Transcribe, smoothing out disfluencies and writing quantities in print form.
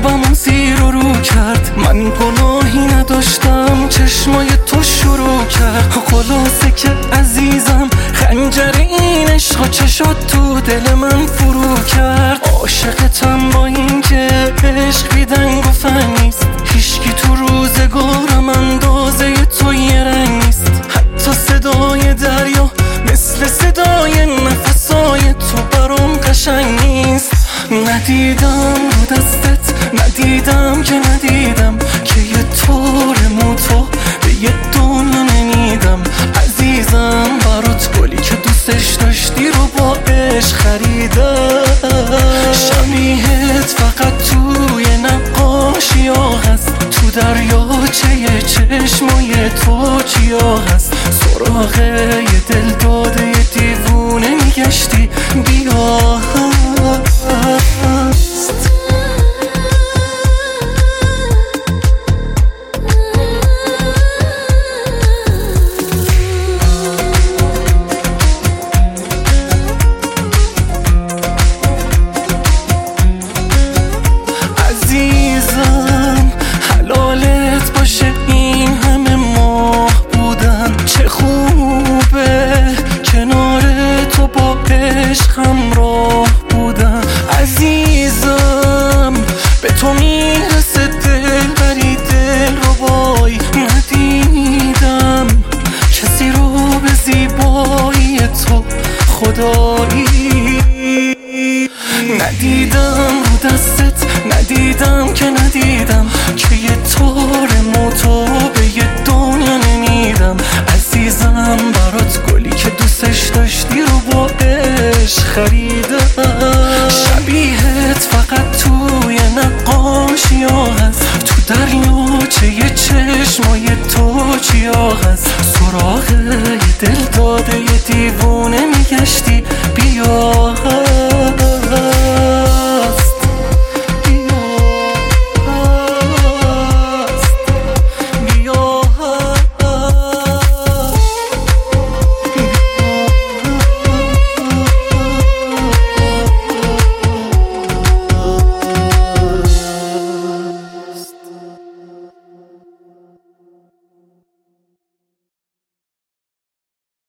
قلبمو زیر و رو کرد، من گناهی نداشتم چشمای تو شروع کرد. خلاصه که عزیزم خنجر این عشق چشات تو دل من فرو کرد. عاشقتم با این که عشق بیدنگ و فن نیست، هیچکی تو روزگارم اندازه تو یه رنگ نیست. حتی صدای دریا مثل صدای نفسای تو برام قشنگ نیست. ندیدم رو دستت، ندیدم که ندیدم که یه طور موتو به یه دنیا نمیدم. عزیزم برات گلی که دوستش داشتی رو با عشق خریدم. شبیهت فقط توی نقاشی ها هست، تو دریاچه چشمای تو چیا هست. سراغ یه دل داده یه دیوونه میگشتی، بیا عزیزم حلالت باشه این همه ماه بودن. چه خوبه کنار تو با عشق همراه بودن. عزیزم به تو میرسه دل بری دل رو بای. ندیدم کسی رو به زیبایی تو خدایی. ندیدم رو دستت، ندیدم که ندیدم که یه طور موتو به یه دنیا نمیدم. عزیزم برات گلی که دوستش داشتی رو با عشق خریدم. شبیهت فقط توی نقاشی ها هست، تو دریاچه یه چشمای تو چیا هست. سراغ یه دل داده